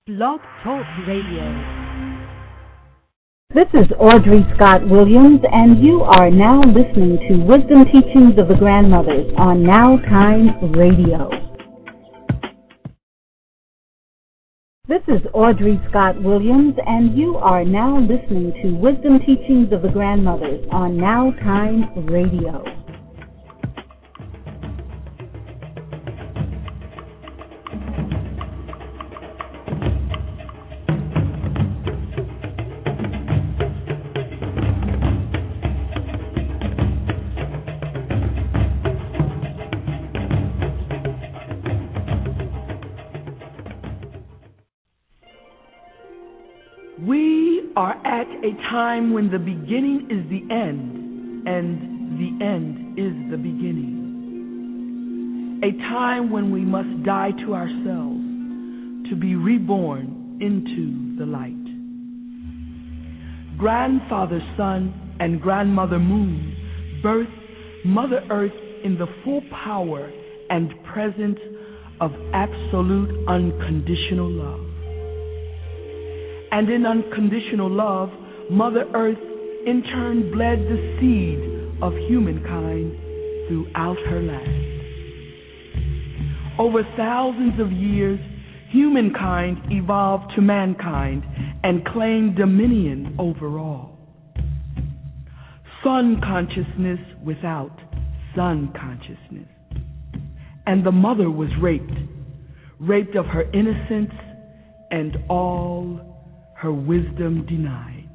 Blog Talk Radio. This is Audrey Scott Williams, and you are now listening to Wisdom Teachings of the Grandmothers on Now Time Radio. This is Audrey Scott Williams, and you are now listening to Wisdom Teachings of the Grandmothers on Now Time Radio. Are at a time when the beginning is the end and the end is the beginning. A time when we must die to ourselves to be reborn into the light. Grandfather Sun and Grandmother Moon birthed Mother Earth in the full power and presence of absolute unconditional love. And in unconditional love, Mother Earth in turn bled the seed of humankind throughout her land. Over thousands of years, humankind evolved to mankind and claimed dominion over all. Sun consciousness without sun consciousness. And the mother was raped of her innocence and all her wisdom denied.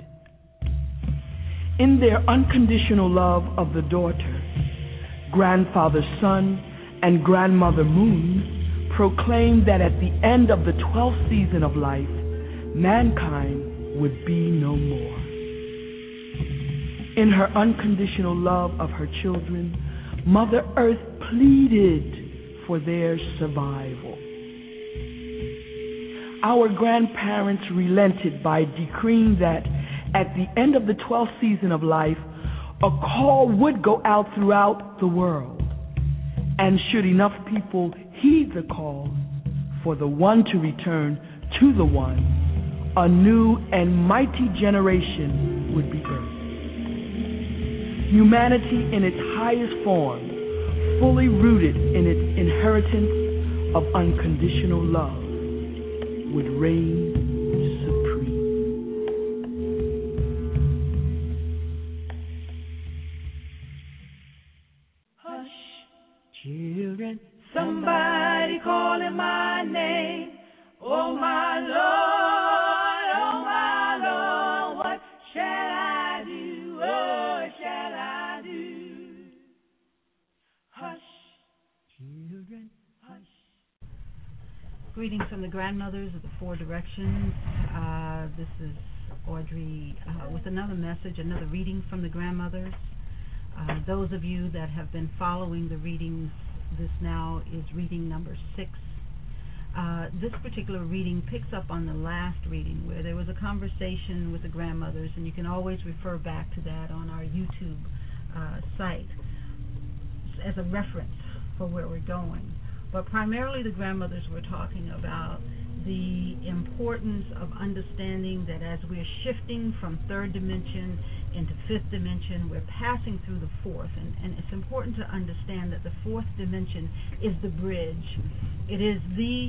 In their unconditional love of the daughter, Grandfather Sun and Grandmother Moon proclaimed that at the end of the 12th season of life, mankind would be no more. In her unconditional love of her children, Mother Earth pleaded for their survival. Our grandparents relented by decreeing that at the end of the 12th season of life, a call would go out throughout the world. And should enough people heed the call for the one to return to the one, a new and mighty generation would be birthed. Humanity in its highest form, fully rooted in its inheritance of unconditional love, would reign supreme. Hush, children, somebody calling my name. Oh my Lord, what shall I do? Oh, shall I do? Hush, children, hush. Greetings from the grandmothers of the Four Directions. This is Audrey with another message, another reading from the grandmothers. Those of you that have been following the readings, this now is reading number 6. This particular reading picks up on the last reading where there was a conversation with the grandmothers, and you can always refer back to that on our YouTube site as a reference for where we're going. But primarily the grandmothers were talking about the importance of understanding that as we're shifting from third dimension into fifth dimension, we're passing through the fourth. And it's important to understand that the fourth dimension is the bridge. It is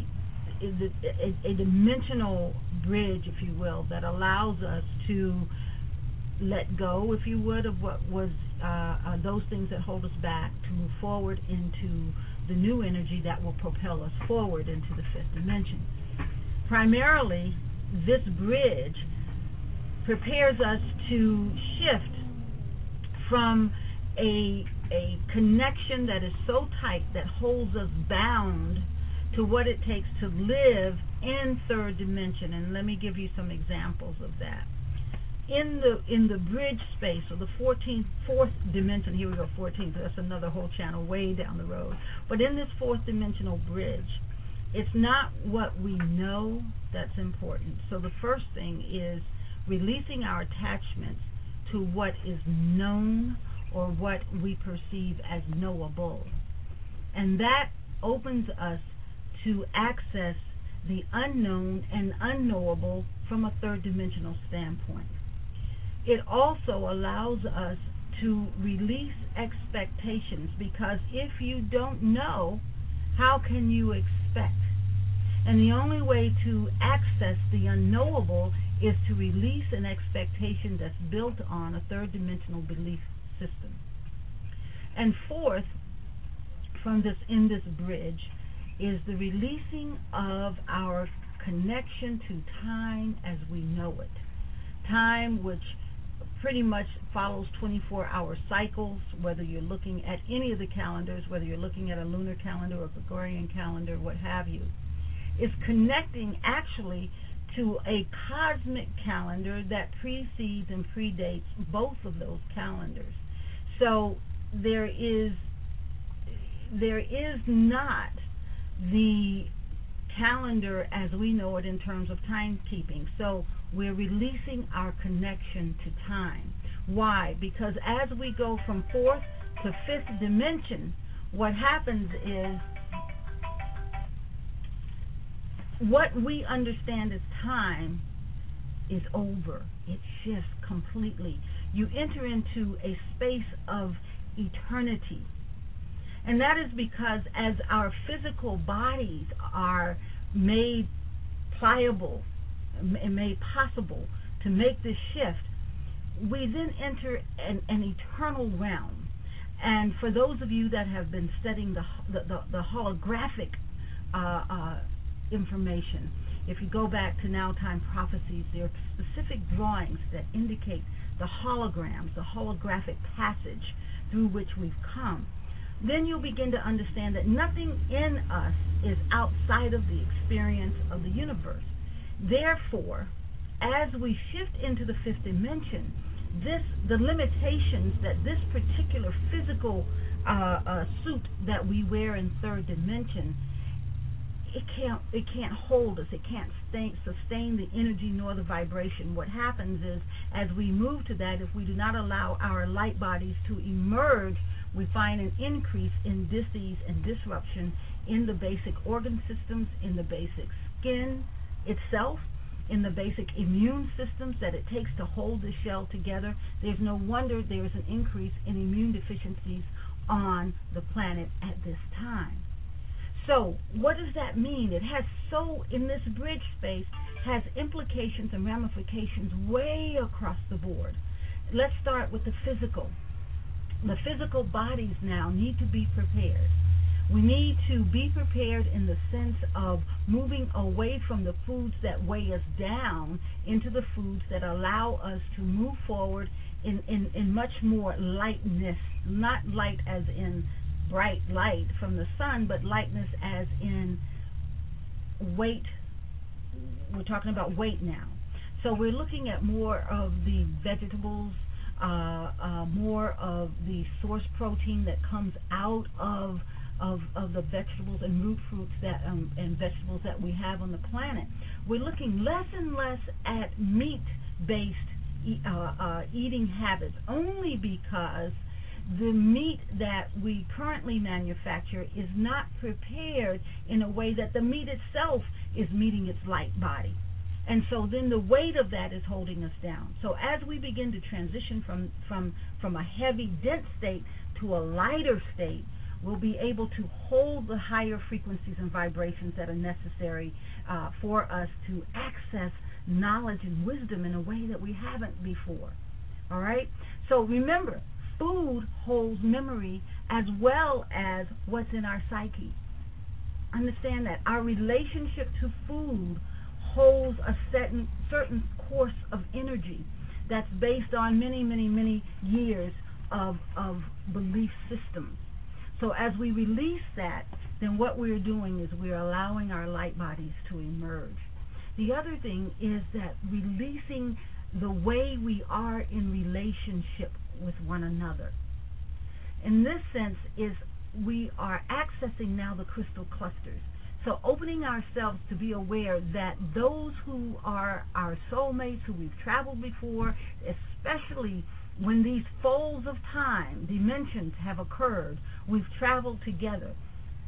a dimensional bridge, if you will, that allows us to let go, if you would, of what was those things that hold us back, to move forward into the new energy that will propel us forward into the fifth dimension. Primarily, this bridge prepares us to shift from a connection that is so tight that holds us bound to what it takes to live in third dimension. And let me give you some examples of that. In the bridge space, or the fourth dimension, here we go, 14th, that's another whole channel way down the road. But in this fourth dimensional bridge, it's not what we know that's important. So the first thing is releasing our attachments to what is known or what we perceive as knowable. And that opens us to access the unknown and unknowable from a third dimensional standpoint. It also allows us to release expectations, because if you don't know, how can you expect? And the only way to access the unknowable is to release an expectation that's built on a third dimensional belief system. And fourth, in this bridge, is the releasing of our connection to time as we know it. Time which pretty much follows 24-hour cycles, whether you're looking at any of the calendars, whether you're looking at a lunar calendar or a Gregorian calendar, what have you, is connecting actually to a cosmic calendar that precedes and predates both of those calendars. So there is not the calendar as we know it in terms of timekeeping. So we're releasing our connection to time. Why? Because as we go from fourth to fifth dimension, what happens is what we understand as time is over. It shifts completely. You enter into a space of eternity. And that is because as our physical bodies are made pliable and made possible to make this shift, we then enter an eternal realm. And for those of you that have been studying the holographic information, if you go back to Now Time Prophecies, there are specific drawings that indicate the holograms, the holographic passage through which we've come. Then you'll begin to understand that nothing in us is outside of the experience of the universe. Therefore, as we shift into the fifth dimension, the limitations that this particular physical suit that we wear in third dimension, it can't hold us. It can't sustain the energy nor the vibration. What happens is, as we move to that, if we do not allow our light bodies to emerge, we find an increase in dis-ease and disruption in the basic organ systems, in the basic skin itself, in the basic immune systems that it takes to hold the shell together. There's no wonder there is an increase in immune deficiencies on the planet at this time. So what does that mean? It has in this bridge space, has implications and ramifications way across the board. Let's start with the physical. The physical bodies now need to be prepared. We need to be prepared in the sense of moving away from the foods that weigh us down into the foods that allow us to move forward in much more lightness, not light as in bright light from the sun, but lightness as in weight. We're talking about weight now. So we're looking at more of the vegetables, more of the source protein that comes out of the vegetables and root fruits that and vegetables that we have on the planet. We're looking less and less at meat-based eating habits, only because the meat that we currently manufacture is not prepared in a way that the meat itself is meeting its light body. And so then the weight of that is holding us down. So as we begin to transition from a heavy, dense state to a lighter state, we'll be able to hold the higher frequencies and vibrations that are necessary for us to access knowledge and wisdom in a way that we haven't before. All right? So remember, food holds memory as well as what's in our psyche. Understand that our relationship to food holds a certain course of energy that's based on many, many, many years of belief systems. So as we release that, then what we're doing is we're allowing our light bodies to emerge. The other thing is that releasing the way we are in relationship with one another. In this sense is we are accessing now the crystal clusters. So opening ourselves to be aware that those who are our soulmates, who we've traveled before, especially when these folds of time, dimensions have occurred, we've traveled together.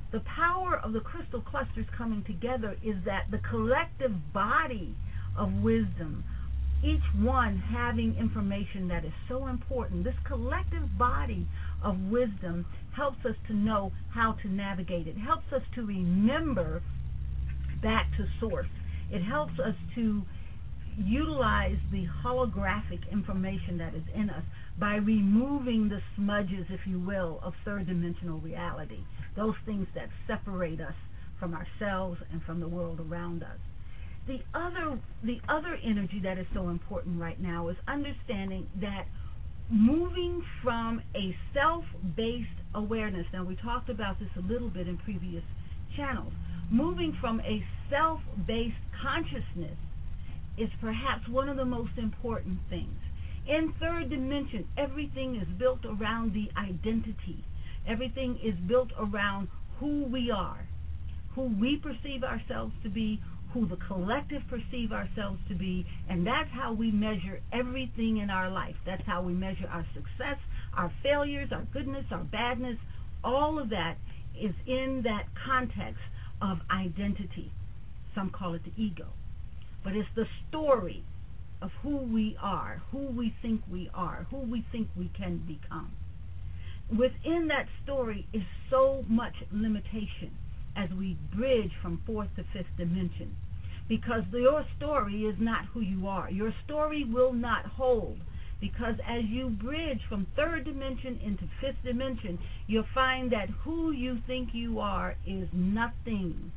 The power of the crystal clusters coming together is that the collective body of wisdom, each one having information that is so important, this collective body of wisdom helps us to know how to navigate. It helps us to remember back to source. It helps us to utilize the holographic information that is in us by removing the smudges, if you will, of third-dimensional reality, those things that separate us from ourselves and from the world around us. The other energy that is so important right now is understanding that moving from a self-based awareness, now we talked about this a little bit in previous channels, moving from a self-based consciousness is perhaps one of the most important things. In third dimension, everything is built around the identity. Everything is built around who we are, who we perceive ourselves to be, who the collective perceive ourselves to be, and that's how we measure everything in our life. That's how we measure our success, our failures, our goodness, our badness. All of that is in that context of identity. Some call it the ego. But it's the story of who we are, who we think we are, who we think we can become. Within that story is so much limitation as we bridge from fourth to fifth dimension, because your story is not who you are. Your story will not hold, because as you bridge from third dimension into fifth dimension, you'll find that who you think you are is nothing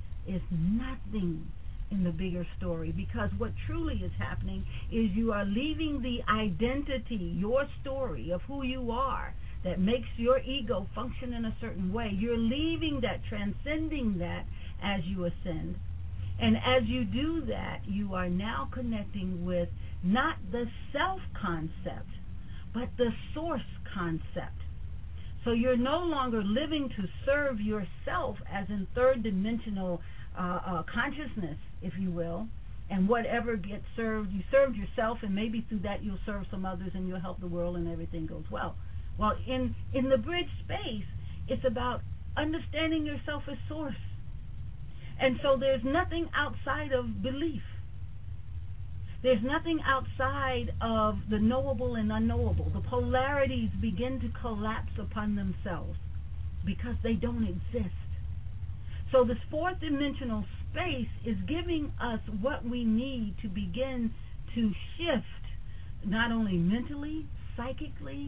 in the bigger story, because what truly is happening is you are leaving the identity, your story of who you are, that makes your ego function in a certain way. You're leaving that, transcending that as you ascend. And as you do that, you are now connecting with not the self concept, but the source concept. So you're no longer living to serve yourself as in third dimensional consciousness, if you will, and whatever gets served, you served yourself, and maybe through that you'll serve some others and you'll help the world and everything goes well. Well, in the bridge space, it's about understanding yourself as source. And so there's nothing outside of belief. There's nothing outside of the knowable and unknowable. The polarities begin to collapse upon themselves because they don't exist. So this fourth dimensional space is giving us what we need to begin to shift, not only mentally, psychically,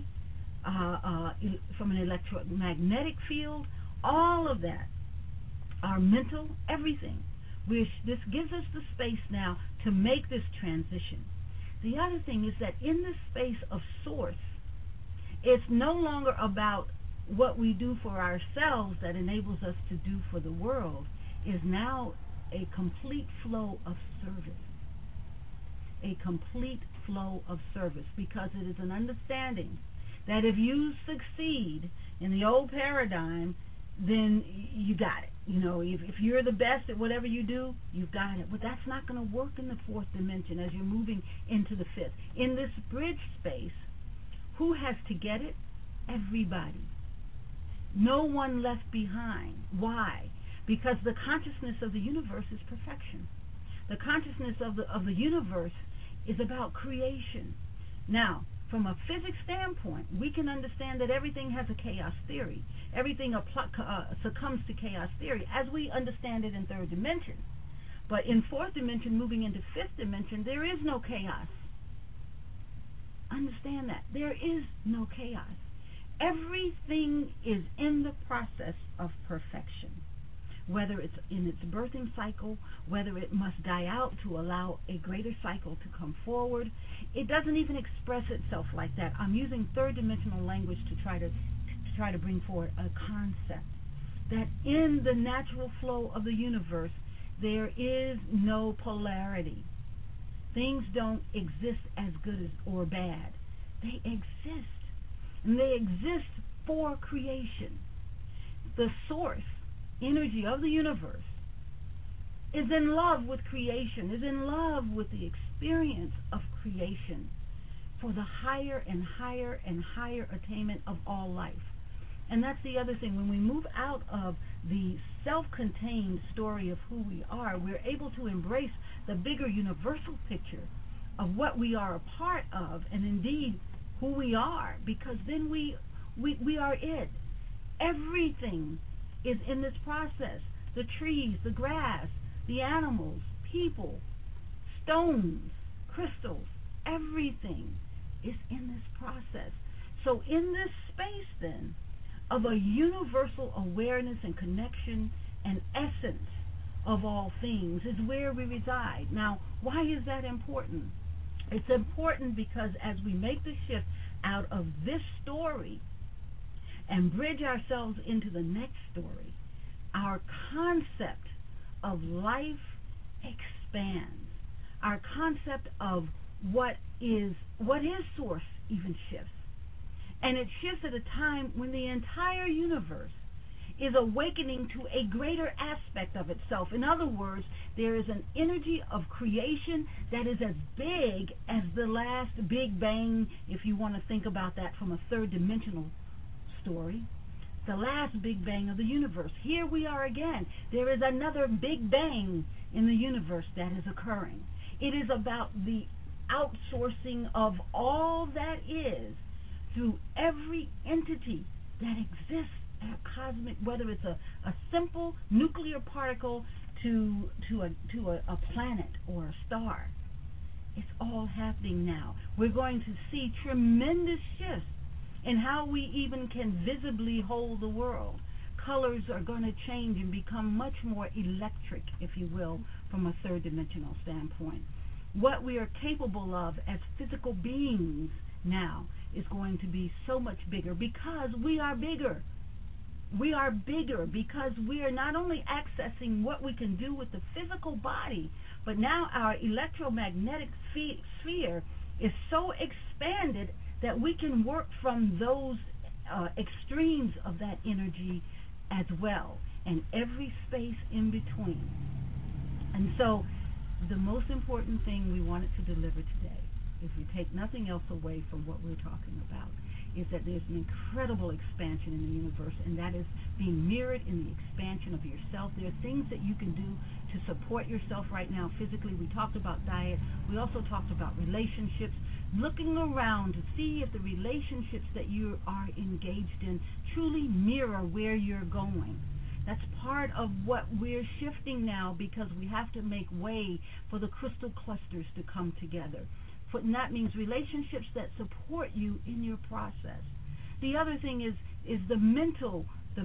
from an electromagnetic field, all of that, our mental, everything. This gives us the space now to make this transition. The other thing is that in this space of source, it's no longer about what we do for ourselves that enables us to do for the world. Is now a complete flow of service. A complete flow of service, because it is an understanding that if you succeed in the old paradigm, then you got it. You know, if you're the best at whatever you do, you've got it. But that's not going to work in the fourth dimension as you're moving into the fifth. In this bridge space, who has to get it? Everybody. No one left behind. Why? Because the consciousness of the universe is perfection. The consciousness of the universe is about creation. Now, from a physics standpoint, we can understand that everything has a chaos theory. Everything succumbs to chaos theory as we understand it in third dimension. But in fourth dimension, moving into fifth dimension, there is no chaos. Understand that. There is no chaos. Everything is in the process of perfection. Whether it's in its birthing cycle, whether it must die out to allow a greater cycle to come forward, it doesn't even express itself like that. I'm using third dimensional language to try to bring forward a concept that in the natural flow of the universe there is no polarity. Things don't exist as good as or bad. They exist, and they exist for creation. The source energy of the universe is in love with creation, is in love with the experience of creation for the higher and higher and higher attainment of all life. And that's the other thing. When we move out of the self-contained story of who we are, we're able to embrace the bigger universal picture of what we are a part of, and indeed who we are, because then we are it. Everything is in this process. The trees, the grass, the animals, people, stones, crystals, everything is in this process. So in this space then of a universal awareness and connection and essence of all things is where we reside. Now, why is that important? It's important because as we make the shift out of this story and bridge ourselves into the next story, our concept of life expands. Our concept of what is source even shifts. And it shifts at a time when the entire universe is awakening to a greater aspect of itself. In other words, there is an energy of creation that is as big as the last Big Bang, if you want to think about that from a third dimensional story. The last Big Bang of the universe. Here we are again. There is another Big Bang in the universe that is occurring. It is about the outsourcing of all that is through every entity that exists at cosmic, whether it's a simple nuclear particle to a planet or a star. It's all happening now. We're going to see tremendous shifts in how we even can visibly hold the world. Colors are going to change and become much more electric, if you will, from a third dimensional standpoint. What we are capable of as physical beings now is going to be so much bigger because we are bigger. We are bigger because we are not only accessing what we can do with the physical body, but now our electromagnetic sphere is so expanded that we can work from those extremes of that energy as well, and every space in between. And so the most important thing we wanted to deliver today, if we take nothing else away from what we're talking about, is that there's an incredible expansion in the universe, and that is being mirrored in the expansion of yourself. There are things that you can do to support yourself right now physically. We talked about diet. We also talked about relationships, looking around to see if the relationships that you are engaged in truly mirror where you're going. That's part of what we're shifting now, because we have to make way for the crystal clusters to come together. And that means relationships that support you in your process. The other thing is the mental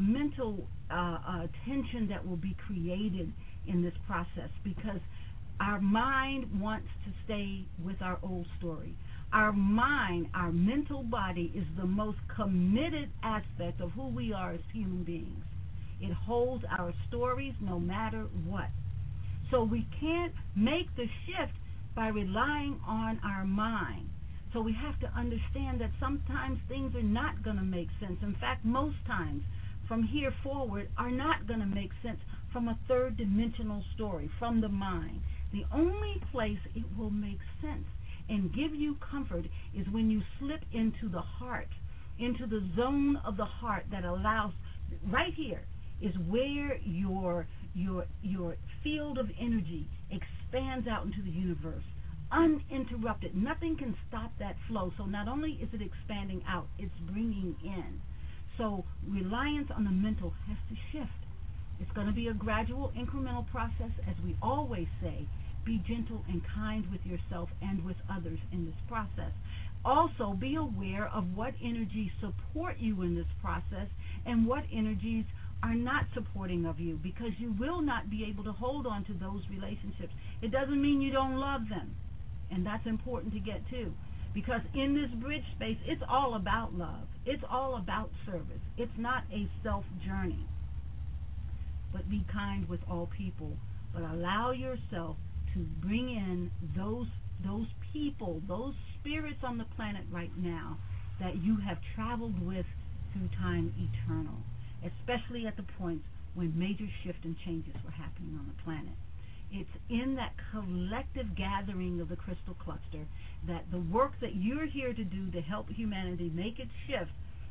tension that will be created in this process, because our mind wants to stay with our old story. Our mind, our mental body, is the most committed aspect of who we are as human beings. It holds our stories no matter what. So we can't make the shift by relying on our mind. So we have to understand that sometimes things are not going to make sense. In fact, most times from here forward are not going to make sense from a third dimensional story, from the mind. The only place it will make sense and give you comfort is when you slip into the heart, into the zone of the heart that allows, right here is where your field of energy expands out into the universe, uninterrupted. Nothing can stop that flow. So not only is it expanding out, it's bringing in. So reliance on the mental has to shift. It's going to be a gradual, incremental process. As we always say, be gentle and kind with yourself and with others in this process. Also, be aware of what energies support you in this process and what energies are not supporting of you, because you will not be able to hold on to those relationships. It doesn't mean you don't love them, and that's important to get too, because in this bridge space, it's all about love. It's all about service. It's not a self journey. But be kind with all people, but allow yourself to bring in those people, those spirits on the planet right now that you have traveled with through time eternal, especially at the points when major shifts and changes were happening on the planet. It's in that collective gathering of the crystal cluster that the work that you're here to do to help humanity make its shift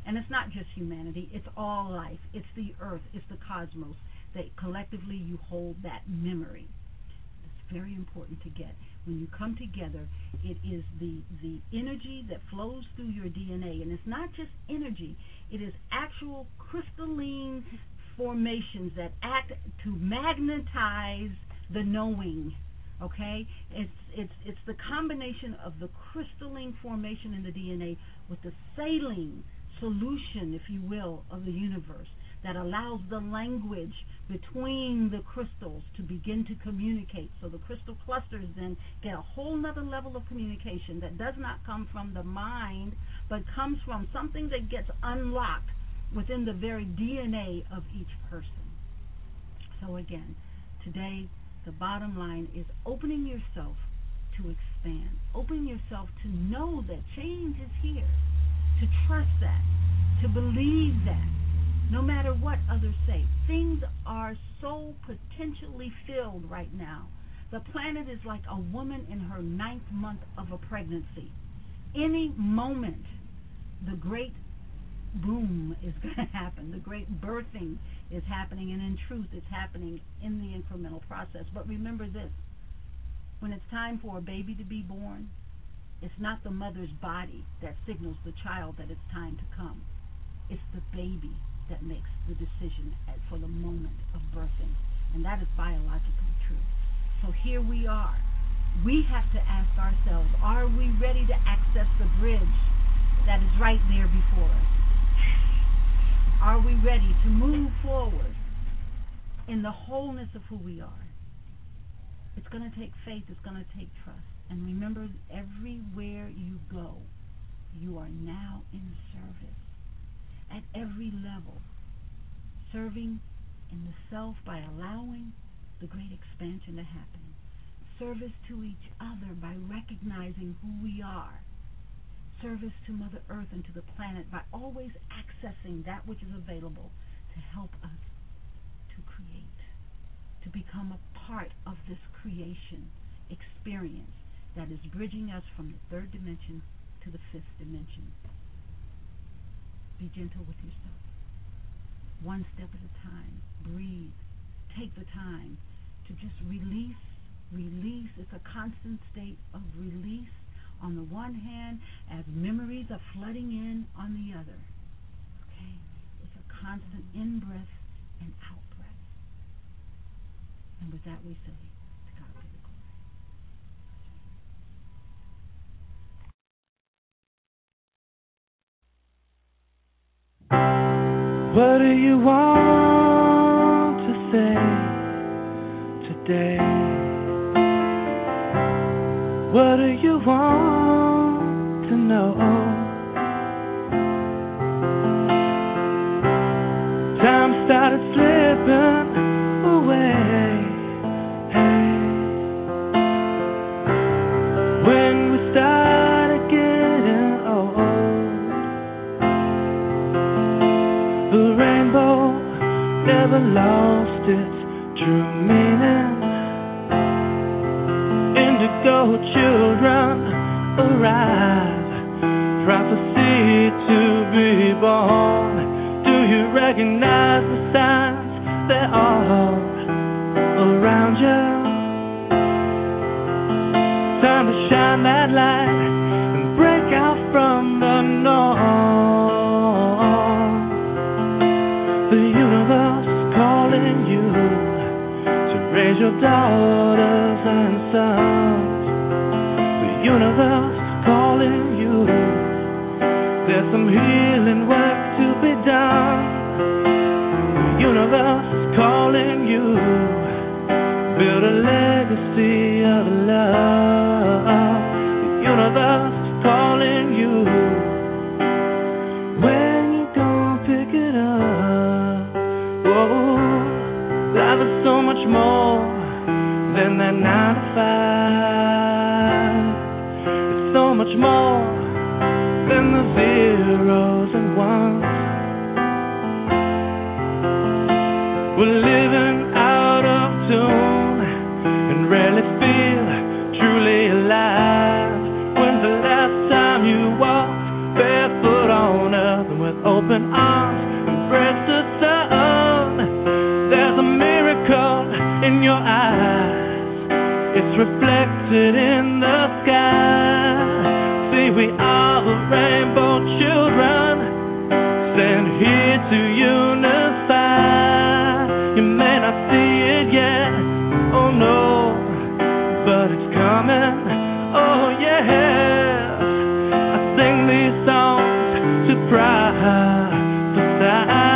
And it's not just humanity, it's all life. It's the earth, it's the cosmos, that collectively you hold that memory. It's very important to get. When you come together, it is the energy that flows through your DNA. And it's not just energy, it is actual crystalline formations that act to magnetize the knowing. Okay? It's the combination of the crystalline formation in the DNA with the saline solution, if you will, of the universe that allows the language between the crystals to begin to communicate. So the crystal clusters then get a whole nother level of communication that does not come from the mind, but comes from something that gets unlocked within the very DNA of each person. So again, today the bottom line is opening yourself to expand, opening yourself to know that change is here, to trust that, to believe that, no matter what others say. Things are so potentially filled right now. The planet is like a woman in her 9th month of a pregnancy. Any moment, the great boom is going to happen. The great birthing is happening, and in truth, it's happening in the incremental process. But remember this, when it's time for a baby to be born, it's not the mother's body that signals the child that it's time to come. It's the baby that makes the decision for the moment of birthing, and that is biologically true. So here we are. We have to ask ourselves, are we ready to access the bridge that is right there before us? Are we ready to move forward in the wholeness of who we are? It's going to take faith. It's going to take trust. And remember, everywhere you go, you are now in service. At every level, serving in the self by allowing the great expansion to happen. Service to each other by recognizing who we are. Service to Mother Earth and to the planet by always accessing that which is available to help us to create, to become a part of this creation experience that is bridging us from the 3rd dimension to the 5th dimension. Be gentle with yourself. One step at a time. Breathe. Take the time to just release. Release. It's a constant state of release on the one hand as memories are flooding in on the other. Okay? It's a constant in-breath and out-breath. And with that we say, to God be the glory. What do you want to say today? What do you want to know? Time started slipping away. When we started getting old, the rainbow never lost its true meaning. Indigo children arrive, prophecy to be born. Do you recognize the signs? They're all around you. Time to shine that light and break out from the norm. The universe calling you to raise your daughters and sons. The universe calling you. There's some healing work to be done. The universe calling you. Build a legacy of love. The universe calling you. When you gonna pick it up? Whoa, life is so much more than that 9 to 5. It's so much more than the zeros and ones. We're living out of tune and rarely feel truly alive. When's the last time you walked barefoot on earth and with open open arms, embrace the sun. There's a miracle in your eyes, it's reflected in the sky. See, we are the rainbow children, stand here to unify. You may not see it yet, oh no, but it's coming, oh yeah. I sing these songs to prophesy.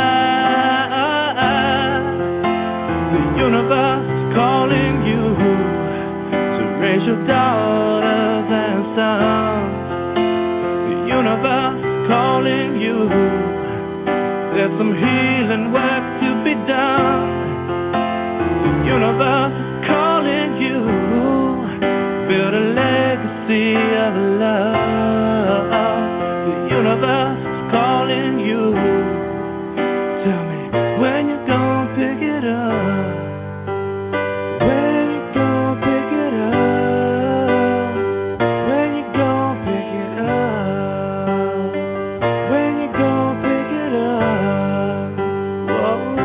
The universe calling you to raise your daughters and sons. The universe calling you. There's some healing work to be done. The universe is calling you. Build a legacy of love. The universe is calling you. Tell me when you're gonna pick it up. When you gonna pick it up. When you gonna pick it up. When you gonna pick it up. Whoa.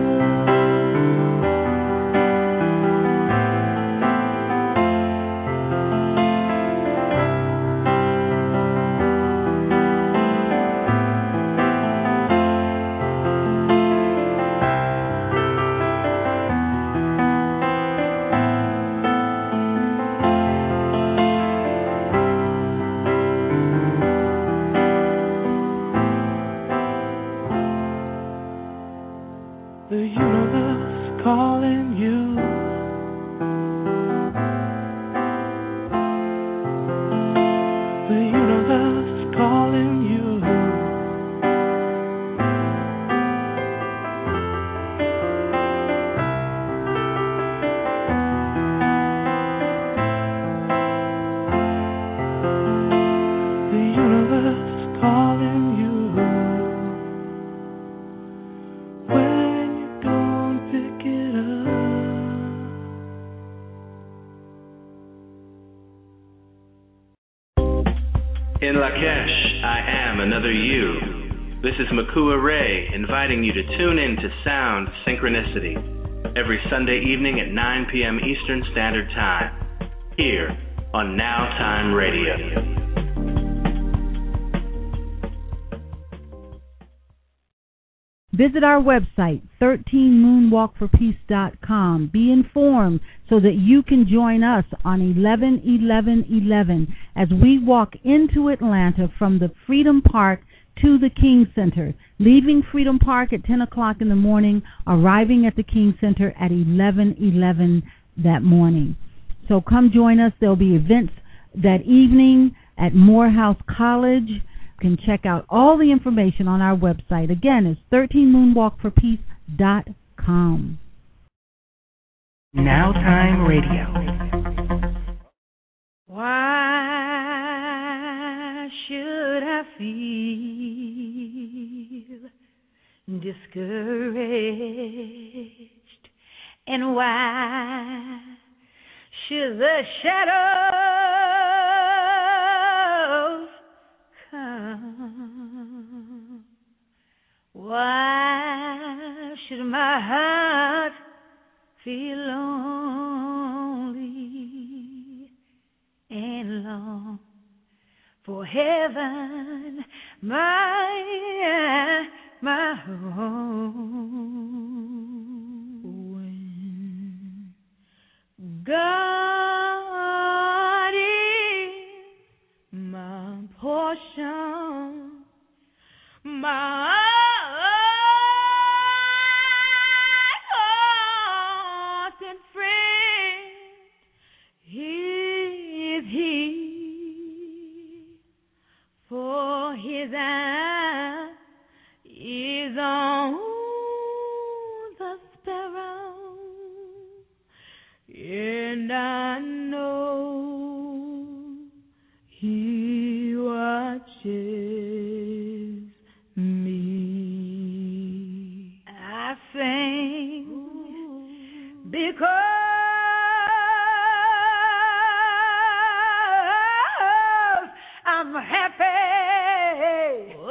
The universe calling you. The universe calling you. The universe calling you. When you gonna pick it up? In Lakesh, I am another you. This is Makua Ray inviting you to tune in to Sound Synchronicity every Sunday evening at 9 p.m. Eastern Standard Time, here on Now Time Radio. Visit our website, 13moonwalkforpeace.com. Be informed so that you can join us on 11/11/11 as we walk into Atlanta from the Freedom Park to the King Center, leaving Freedom Park at 10 o'clock in the morning, arriving at the King Center at 11/11 that morning. So come join us. There will be events that evening at Morehouse College. You can check out all the information on our website. Again, it's 13moonwalkforpeace.com. Now Time Radio. Why should I feel discouraged? And why should the shadows come? Why should my heart feel lonely and long for heaven, my home? When God is my portion, my constant friend, is He. For His eye is on the sparrow, and I know He watches me. I sing because I'm happy.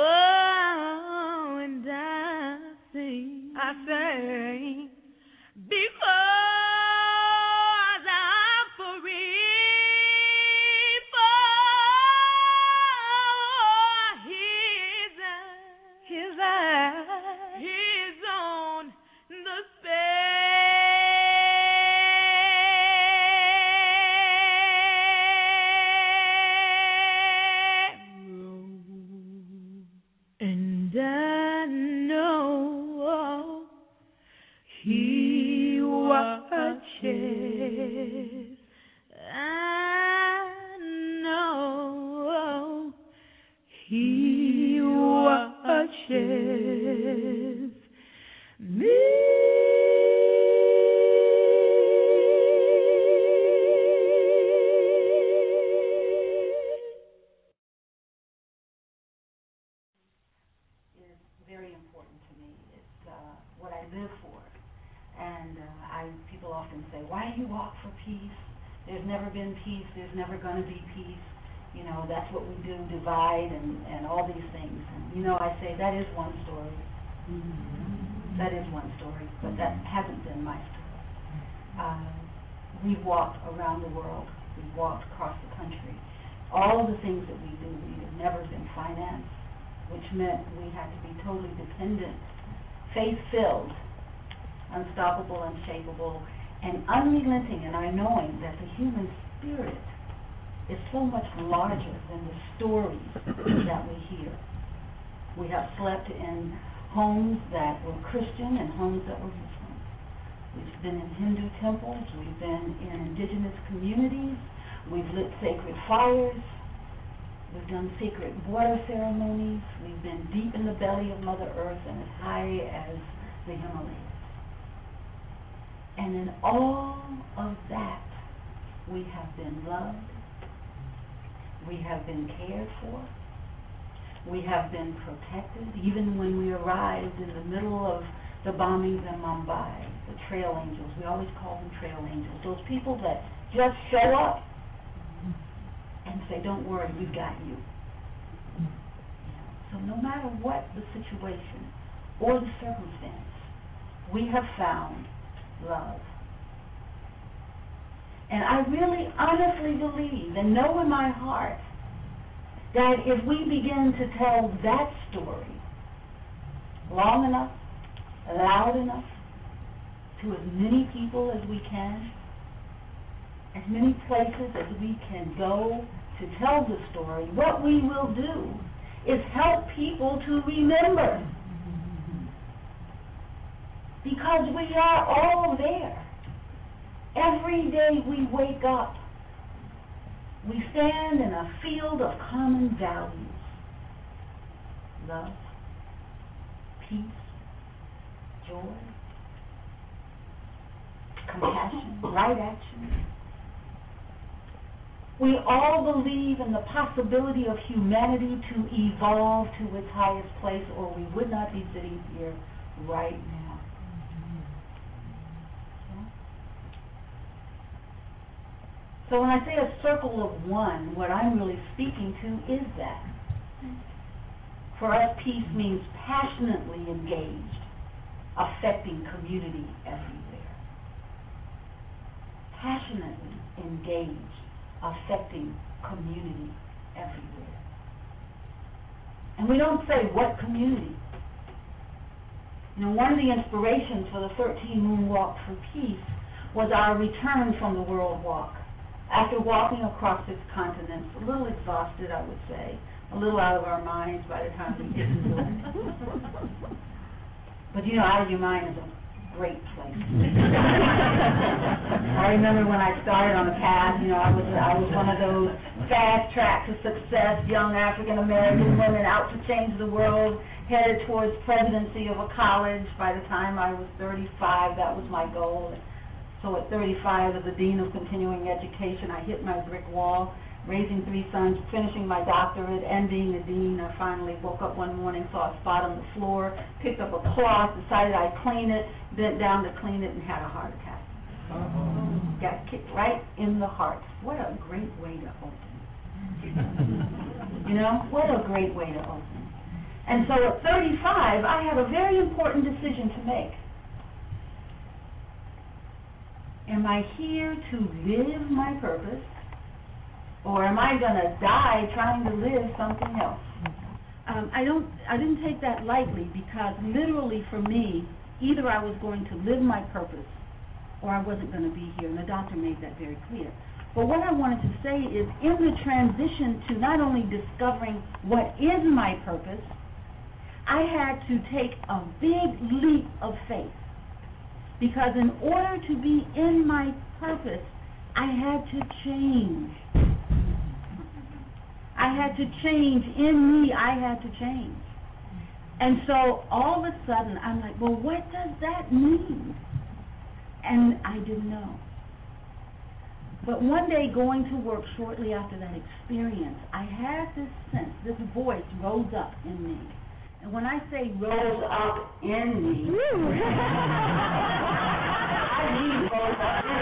we walk for peace. There's never been peace. There's never going to be peace. You know, that's what we do, divide and all these things. And, you know, I say that is one story. That is one story, but that hasn't been my story. We've walked around the world. We've walked across the country. All of the things that we do, we have never been financed, which meant we had to be totally dependent, faith-filled, unstoppable, unshakable, and unrelenting in our knowing that the human spirit is so much larger than the stories that we hear. We have slept in homes that were Christian and homes that were Muslim. We've been in Hindu temples. We've been in indigenous communities. We've lit sacred fires. We've done sacred water ceremonies. We've been deep in the belly of Mother Earth and as high as the Himalayas. And in all of that, we have been loved. We have been cared for. We have been protected. Even when we arrived in the middle of the bombings in Mumbai, the trail angels, we always call them trail angels, those people that just show up and say, don't worry, we've got you. So no matter what the situation or the circumstance, we have found love. And I really honestly believe and know in my heart that if we begin to tell that story long enough, loud enough, to as many people as we can, as many places as we can go to tell the story, what we will do is help people to remember. Because we are all there. Every day we wake up, we stand in a field of common values. Love, peace, joy, compassion, right action. We all believe in the possibility of humanity to evolve to its highest place, or we would not be sitting here right now. So when I say a circle of one, what I'm really speaking to is that. For us, peace means passionately engaged, affecting community everywhere. Passionately engaged, affecting community everywhere. And we don't say what community. You know, one of the inspirations for the 13 Moon Walk for Peace was our return from the World Walk. After walking across 6 continents, a little exhausted, I would say, a little out of our minds by the time we get to it. But you know, out of your mind is a great place. I remember when I started on the path, you know, I was one of those fast track to success, young African American women out to change the world, headed towards presidency of a college. By the time I was 35, that was my goal. So at 35, as the Dean of Continuing Education, I hit my brick wall, raising 3 sons, finishing my doctorate, and being a dean. I finally woke up one morning, saw a spot on the floor, picked up a cloth, decided I'd clean it, bent down to clean it, and had a heart attack. Got kicked right in the heart. What a great way to open. You know, what a great way to open. And so at 35, I had a very important decision to make. Am I here to live my purpose, or am I going to die trying to live something else? I didn't take that lightly, because literally for me, either I was going to live my purpose or I wasn't going to be here, and the doctor made that very clear. But what I wanted to say is, in the transition to not only discovering what is my purpose, I had to take a big leap of faith. Because in order to be in my purpose, I had to change. I had to change. In me, I had to change. And so all of a sudden, I'm like, well, what does that mean? And I didn't know. But one day, going to work shortly after that experience, I had this sense, this voice rose up in me And when I say rose up in me, I mean rose up in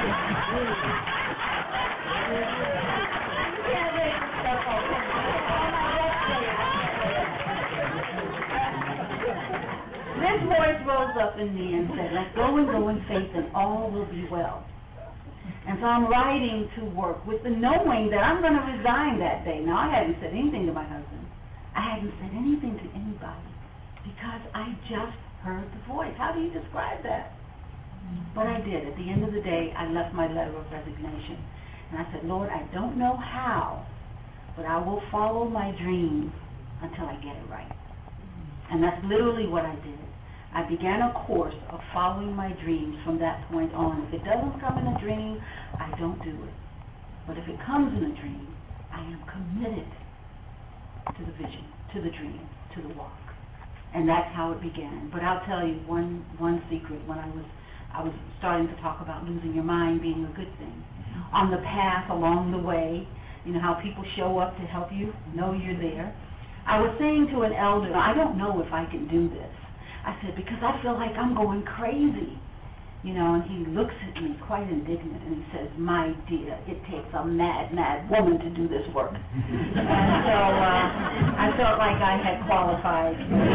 This voice rose up in me and said, "Let go and go in faith, and all will be well." And so I'm riding to work with the knowing that I'm going to resign that day. Now, I hadn't said anything to my husband. I hadn't said anything to anybody because I just heard the voice. How do you describe that? But I did. At the end of the day, I left my letter of resignation. And I said, "Lord, I don't know how, but I will follow my dreams until I get it right." And that's literally what I did. I began a course of following my dreams from that point on. If it doesn't come in a dream, I don't do it. But if it comes in a dream, I am committed to the vision, to the dream, to the walk. And that's how it began. But I'll tell you one secret. When I was starting to talk about losing your mind being a good thing. On the path along the way, you know how people show up to help you, know you're there. I was saying to an elder, "I don't know if I can do this." I said, "Because I feel like I'm going crazy." You know, and he looks at me quite indignant and he says, "My dear, it takes a mad, mad woman to do this work." And so I felt like I had qualified.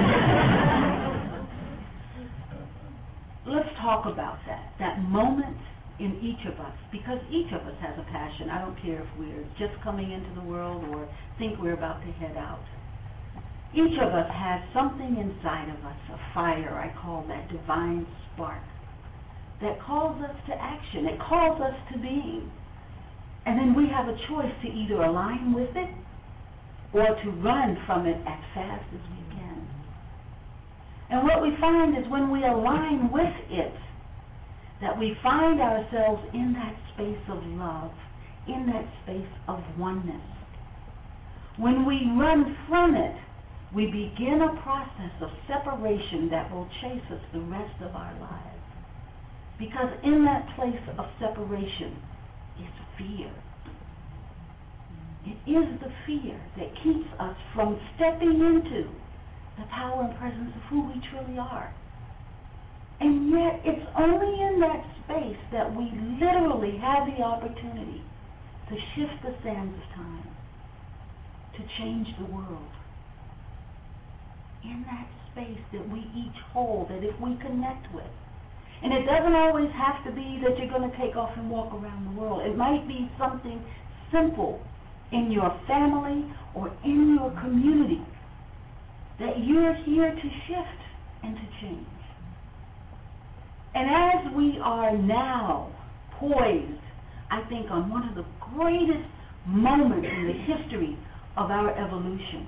Let's talk about that moment in each of us, because each of us has a passion. I don't care if we're just coming into the world or think we're about to head out. Each of us has something inside of us, a fire, I call that divine spark, that calls us to action. It calls us to being. And then we have a choice to either align with it or to run from it as fast as we can. And what we find is when we align with it, that we find ourselves in that space of love, in that space of oneness. When we run from it, we begin a process of separation that will chase us the rest of our lives. Because in that place of separation is fear. It is the fear that keeps us from stepping into the power and presence of who we truly are. And yet it's only in that space that we literally have the opportunity to shift the sands of time, to change the world. In that space that we each hold, that if we connect with. And it doesn't always have to be that you're going to take off and walk around the world. It might be something simple in your family or in your community that you're here to shift and to change. And as we are now poised, I think, on one of the greatest moments in the history of our evolution,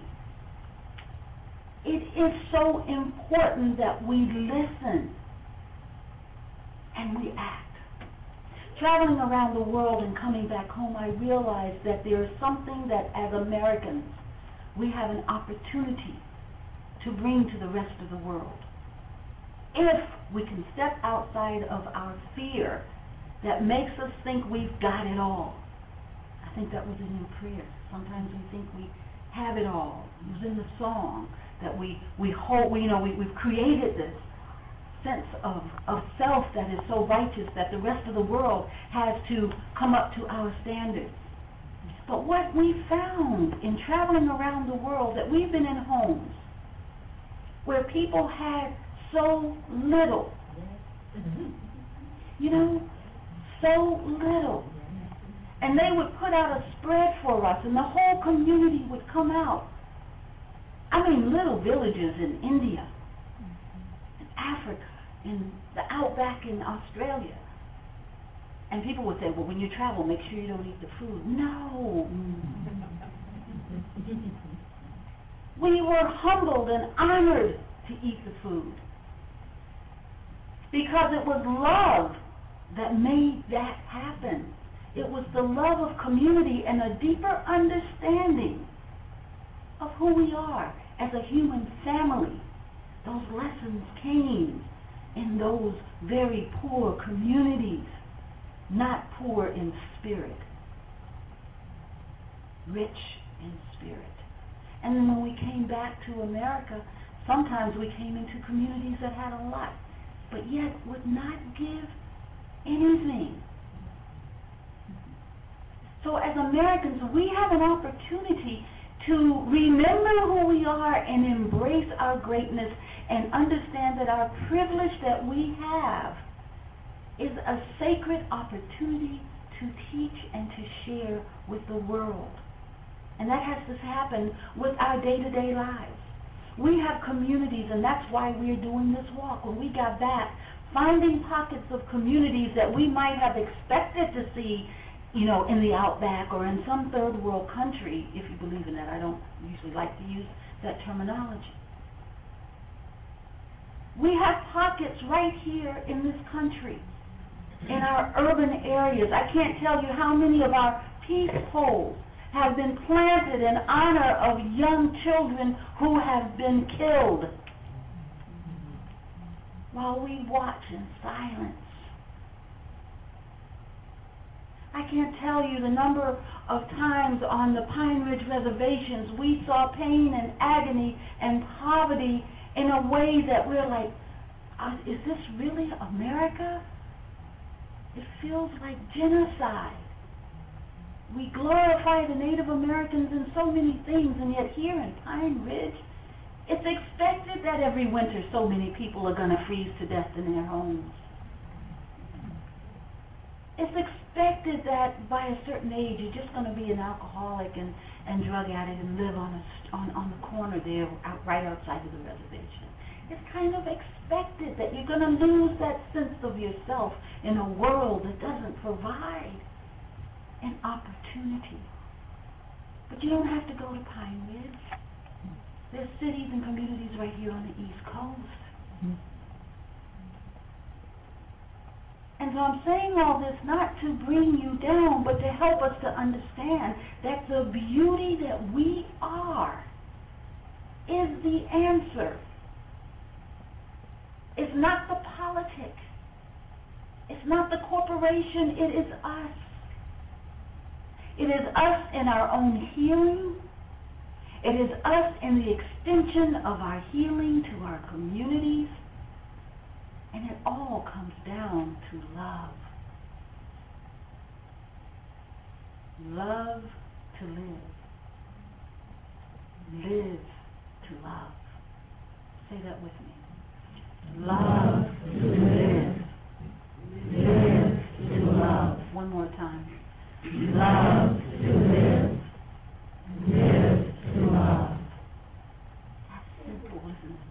it is so important that we listen and we act. Traveling around the world and coming back home, I realized that there is something that as Americans we have an opportunity to bring to the rest of the world. If we can step outside of our fear that makes us think we've got it all. I think that was in your prayer. Sometimes we think we have it all. It was in the song that we've created this sense of self that is so righteous that the rest of the world has to come up to our standards. But what we found in traveling around the world, that we've been in homes where people had so little, so little. And they would put out a spread for us, and the whole community would come out. I mean, little villages in India, in Africa, in the outback in Australia. And people would say, well, when you travel, make sure you don't eat the food. No. We were humbled and honored to eat the food, because it was love that made that happen. It was the love of community and a deeper understanding of who we are as a human family. Those lessons came in those very poor communities, not poor in spirit, rich in spirit. And then when we came back to America, sometimes we came into communities that had a lot, but yet would not give anything. So as Americans, we have an opportunity to remember who we are and embrace our greatness and understand that our privilege that we have is a sacred opportunity to teach and to share with the world. And that has to happen with our day-to-day lives. We have communities, and that's why we're doing this walk. When we got back, finding pockets of communities that we might have expected to see, in the outback or in some third world country, if you believe in that. I don't usually like to use that terminology. We have pockets right here in this country, in our urban areas. I can't tell you how many of our peace poles have been planted in honor of young children who have been killed while we watch in silence. I can't tell you the number of times on the Pine Ridge reservations we saw pain and agony and poverty in a way that we're like, is this really America? It feels like genocide. We glorify the Native Americans in so many things, and yet here in Pine Ridge, it's expected that every winter so many people are going to freeze to death in their homes. It's expected that by a certain age you're just going to be an alcoholic and drug addict and live on the corner there right outside of the reservation. It's kind of expected that you're going to lose that sense of yourself in a world that doesn't provide an opportunity. But you don't have to go to Pine Ridge. There's cities and communities right here on the East Coast. And so I'm saying all this not to bring you down, but to help us to understand that the beauty that we are is the answer. It's not the politic. It's not the corporation. It is us. It is us in our own healing. It is us in the extension of our healing to our communities. And it all comes down to love. Love to live. Live to love. Say that with me. Love to live. Live to love. One more time. Love to live. Live to love. That's simple, isn't it?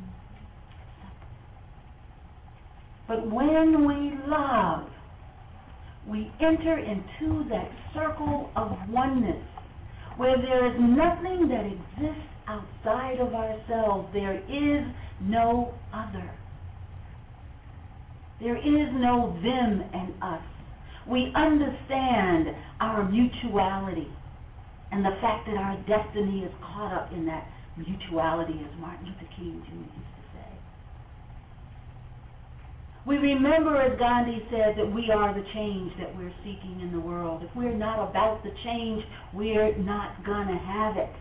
But when we love, we enter into that circle of oneness where there is nothing that exists outside of ourselves. There is no other. There is no them and us. We understand our mutuality and the fact that our destiny is caught up in that mutuality, as Martin Luther King Jr. used to say. We remember, as Gandhi said, that we are the change that we're seeking in the world. If we're not about the change, we're not going to have it.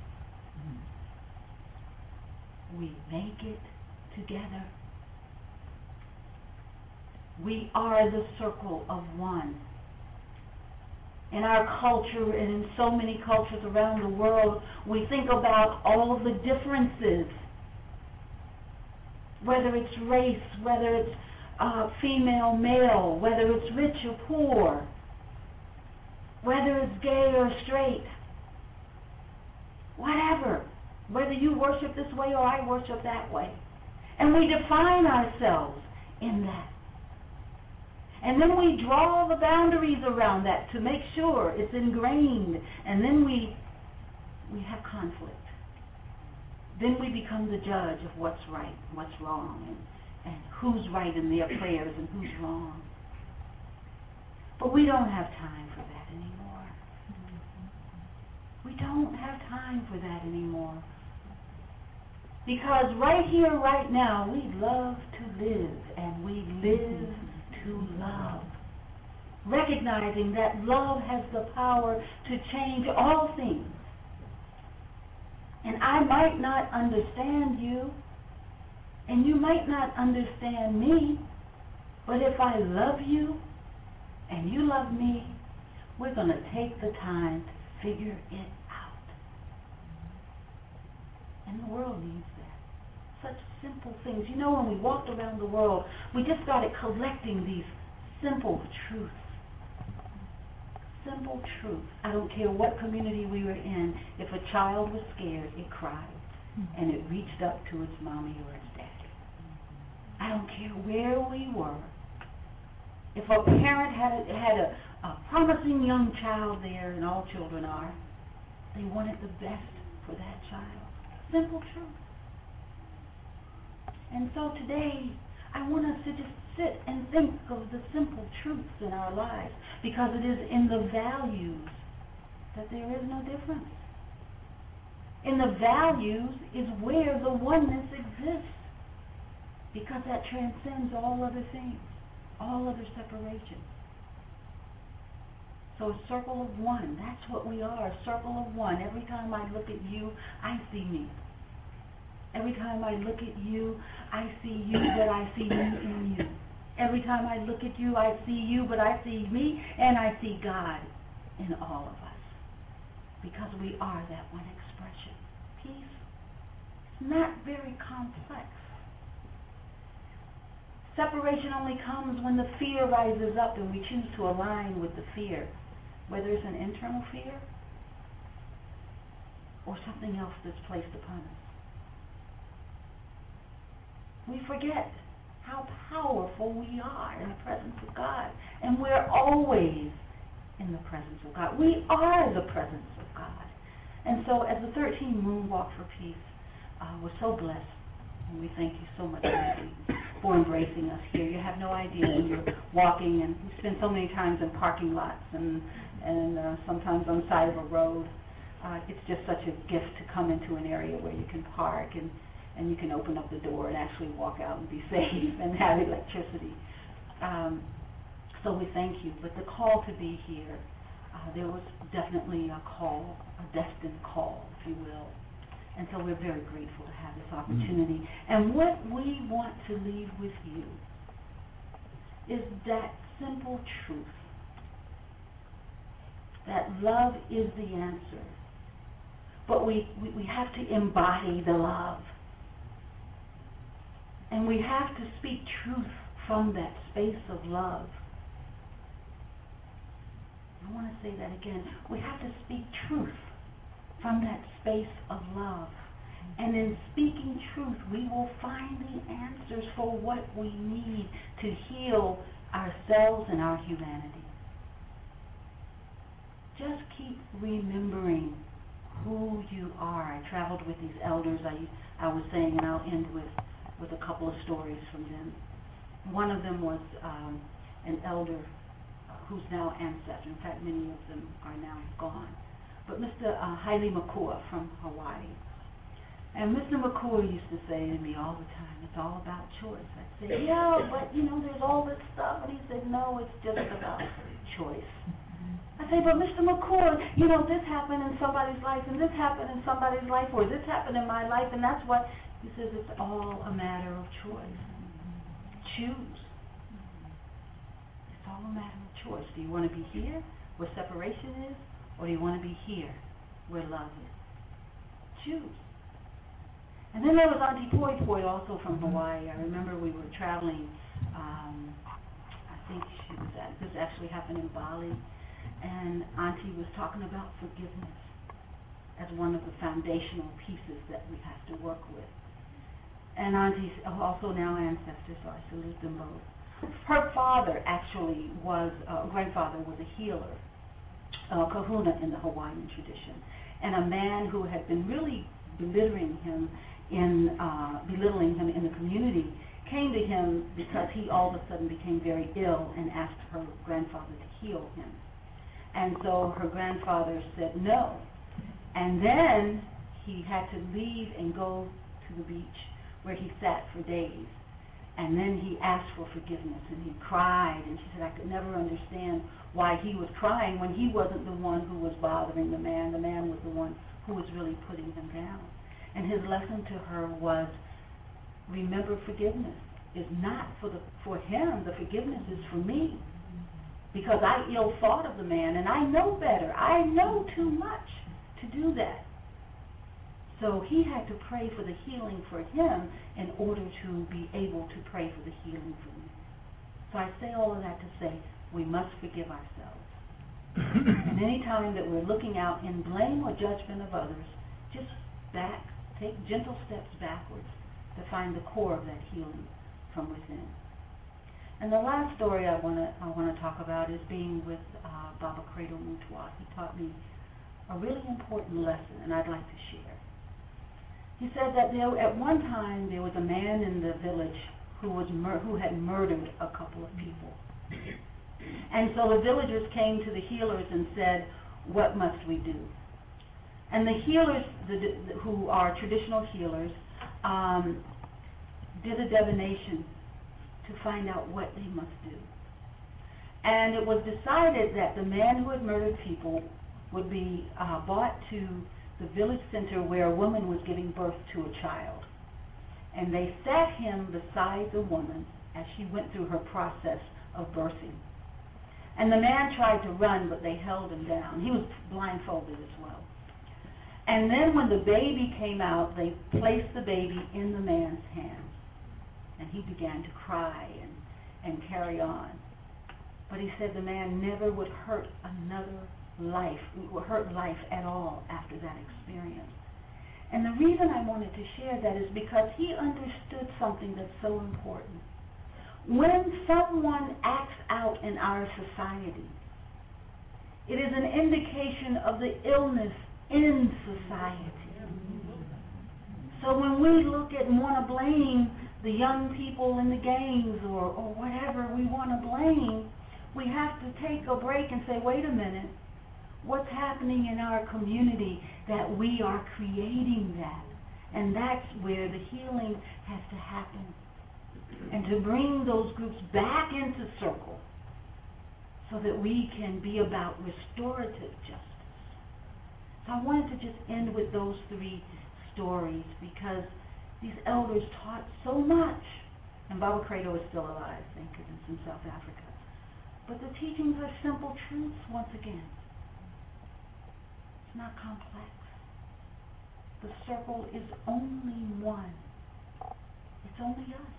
We make it together. We are the circle of one. In our culture and in so many cultures around the world, we think about all of the differences, whether it's race, whether it's female, male, whether it's rich or poor, whether it's gay or straight, whatever, whether you worship this way or I worship that way. And we define ourselves in that. And then we draw the boundaries around that to make sure it's ingrained. And then we have conflict. Then we become the judge of what's right, what's wrong, and who's right in their prayers and who's wrong. But we don't have time for that anymore. We don't have time for that anymore. Because right here, right now, we love to live, and we live to love. Recognizing that love has the power to change all things. And I might not understand you, and you might not understand me, but if I love you and you love me, we're going to take the time to figure it out. And the world needs that. Such simple things. You know, when we walked around the world, we just started collecting these simple truths. Simple truths. I don't care what community we were in. If a child was scared, it cried. And it reached up to its mommy or its daddy. I don't care where we were. If a parent had a promising young child there, and all children are, they wanted the best for that child. Simple truth. And so today, I want us to just sit and think of the simple truths in our lives, because it is in the values that there is no difference. In the values is where the oneness exists, because that transcends all other things, all other separations. So a circle of one, that's what we are, a circle of one. Every time I look at you, I see me. Every time I look at you, I see you, but I see you in you. Every time I look at you, I see you, but I see me, and I see God in all of us. Because we are that one expression. Peace. It's not very complex. Separation only comes when the fear rises up and we choose to align with the fear, whether it's an internal fear or something else that's placed upon us. We forget how powerful we are in the presence of God. And we're always in the presence of God. We are the presence of God. And so as the 13 Moonwalk for Peace, we're so blessed. And we thank you so much for embracing us here. You have no idea when you're walking, and we spend so many times in parking lots and sometimes on the side of a road. It's just such a gift to come into an area where you can park and you can open up the door and actually walk out and be safe and have electricity. So we thank you. But the call to be here, there was definitely a call, a destined call, if you will. And so we're very grateful to have this opportunity. And what we want to leave with you is that simple truth, that love is the answer. But we have to embody the love. And we have to speak truth from that space of love. I want to say that again. We have to speak truth from that space of love. And in speaking truth, we will find the answers for what we need to heal ourselves and our humanity. Just keep remembering who you are. I traveled with these elders, I was saying, and I'll end with a couple of stories from them. One of them was an elder who's now ancestor. In fact, many of them are now gone. But Mr. Haile Makua from Hawaii. And Mr. Makua used to say to me all the time, it's all about choice. I'd say, yeah, but there's all this stuff. And he said, no, it's just about choice. I say, but Mr. Makua, this happened in somebody's life, and this happened in somebody's life, or this happened in my life, and that's what... He says it's all a matter of choice. Choose. It's all a matter of choice. Do you want to be here where separation is, or do you want to be here where love is? Choose. And then there was Auntie Poi Poi, also from Hawaii. I remember we were traveling, I think this actually happened in Bali, and Auntie was talking about forgiveness as one of the foundational pieces that we have to work with. And Auntie's also now ancestors, so I salute them both. Her father actually grandfather was a healer, kahuna in the Hawaiian tradition, and a man who had been really belittling him in the community came to him because he all of a sudden became very ill and asked her grandfather to heal him. And so her grandfather said no. And then he had to leave and go to the beach, where he sat for days. And then he asked for forgiveness, and he cried, and she said, I could never understand why he was crying when he wasn't the one who was bothering the man. The man was the one who who was really putting him down. And his lesson to her was, remember, forgiveness is not for him. The forgiveness is for me. Because I ill thought of the man, and I know better. I know too much to do that. So he had to pray for the healing for him in order to be able to pray for the healing for me. So I say all of that to say we must forgive ourselves. And any time that we're looking out in blame or judgment of others, just take gentle steps backwards to find the core of that healing from within. And the last story I want to talk about is being with Baba Credo Mutwa. He taught me a really important lesson, and I'd like to share. He said that at one time there was a man in the village who had murdered a couple of people. And so the villagers came to the healers and said, what must we do? And the healers, who are traditional healers, did a divination to find out what they must do. And it was decided that the man who had murdered people would be brought to the village center where a woman was giving birth to a child. And they sat him beside the woman as she went through her process of birthing. And the man tried to run, but they held him down. He was blindfolded as well. And then when the baby came out, they placed the baby in the man's hands. And he began to cry and carry on. But he said the man never would hurt life at all after that experience. And the reason I wanted to share that is because he understood something that's so important. When someone acts out in our society, it is an indication of the illness in society. So when we look at and want to blame the young people in the gangs or whatever we want to blame, we have to take a break and say, wait a minute, what's happening in our community that we are creating that? And that's where the healing has to happen. And to bring those groups back into circle so that we can be about restorative justice. So I wanted to just end with those three stories because these elders taught so much. And Baba Credo is still alive, thank goodness, in South Africa. But the teachings are simple truths once again. It's not complex. The circle is only one. It's only us.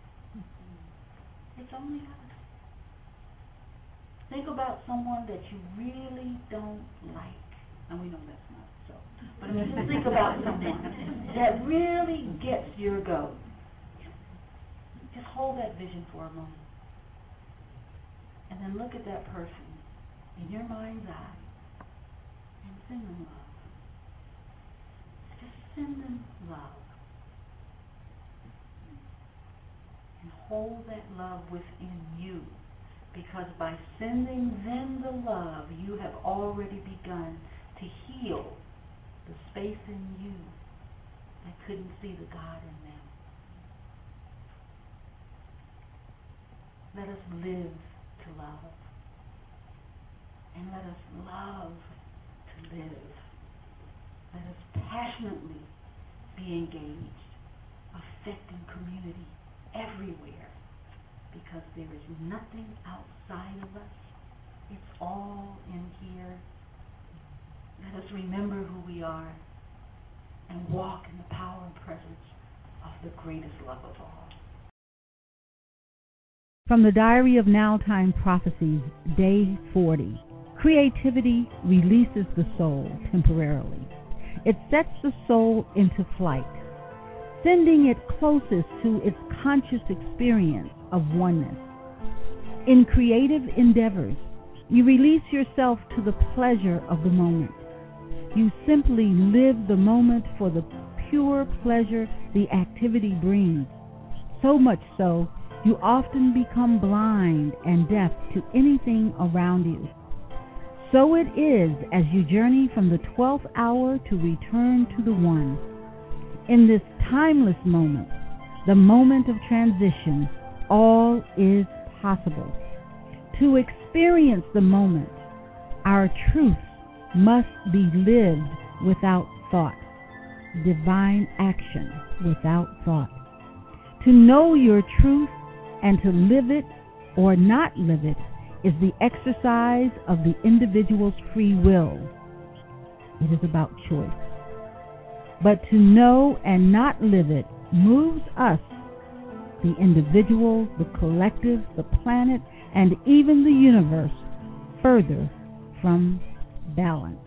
It's only us. Think about someone that you really don't like. And we know that's not so. But just think about someone that really gets your goat. Just hold that vision for a moment. And then look at that person in your mind's eye and send them love. Just send them love. And hold that love within you. Because by sending them the love, you have already begun to heal the space in you that couldn't see the God in them. Let us live to love. And let us love to live. Let us passionately be engaged, affecting community everywhere, because there is nothing outside of us. It's all in here. Let us remember who we are and walk in the power and presence of the greatest love of all. From the Diary of Now Time Prophecies, Day 40. Creativity releases the soul temporarily. It sets the soul into flight, sending it closest to its conscious experience of oneness. In creative endeavors, you release yourself to the pleasure of the moment. You simply live the moment for the pure pleasure the activity brings. So much so, you often become blind and deaf to anything around you. So it is as you journey from the 12th hour to return to the One. In this timeless moment, the moment of transition, all is possible. To experience the moment, our truth must be lived without thought. Divine action without thought. To know your truth and to live it or not live it is the exercise of the individual's free will. It is about choice. But to know and not live it moves us, the individual, the collective, the planet, and even the universe, further from balance.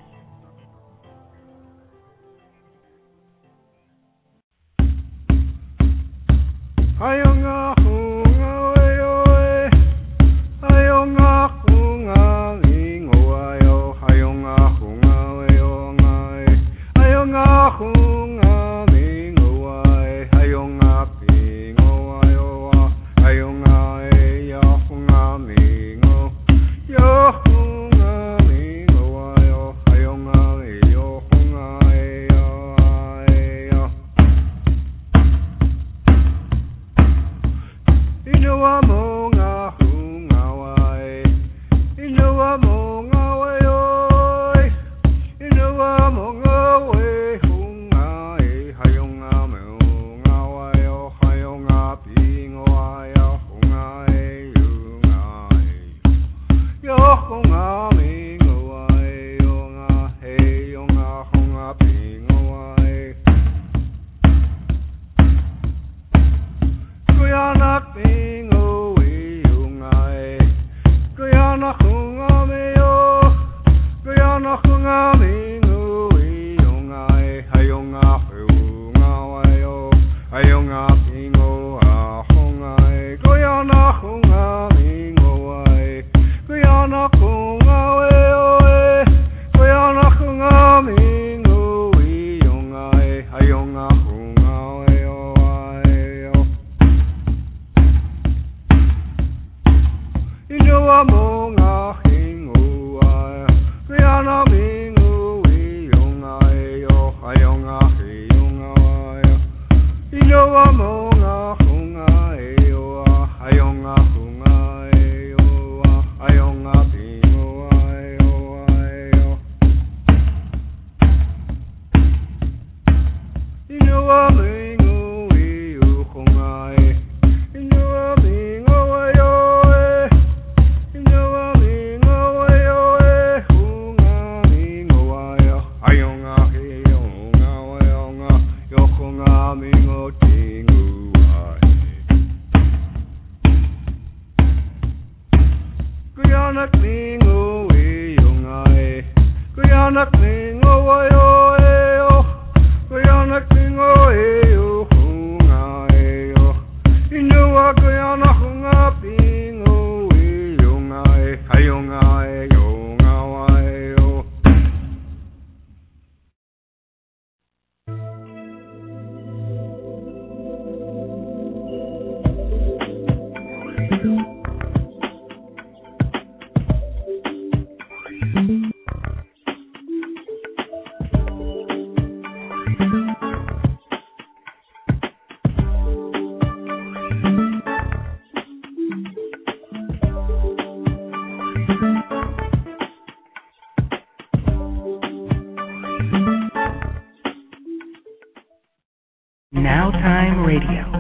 Now Time Radio.